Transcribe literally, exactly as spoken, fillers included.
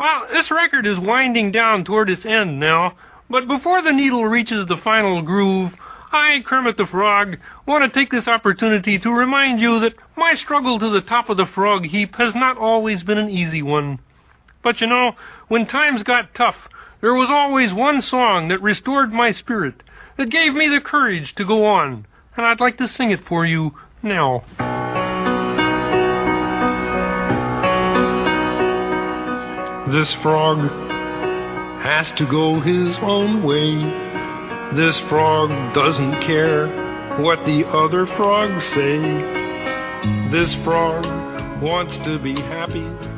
Well, this record is winding down toward its end now, but before the needle reaches the final groove, I, Kermit the Frog, want to take this opportunity to remind you that my struggle to the top of the frog heap has not always been an easy one. But you know, when times got tough, there was always one song that restored my spirit, that gave me the courage to go on, and I'd like to sing it for you now. This frog has to go his own way. This frog doesn't care what the other frogs say. This frog wants to be happy